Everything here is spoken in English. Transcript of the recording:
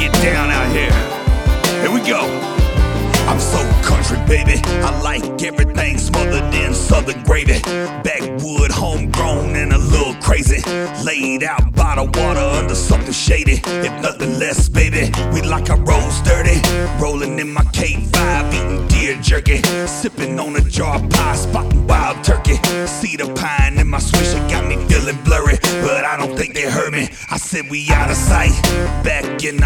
get down out here. Here we go. I'm so country, baby. I like everything smothered in southern gravy. Backwood, homegrown, and a little crazy. Laid out by the water under something shady. If nothing less, baby, we like our rolls dirty. Rolling in my K5, eating deer jerky. Sipping on a jar of pie, spotting wild turkey. Cedar pine in my swisher got me feeling blurry, but I don't think they heard me. I said we out of sight. Back in the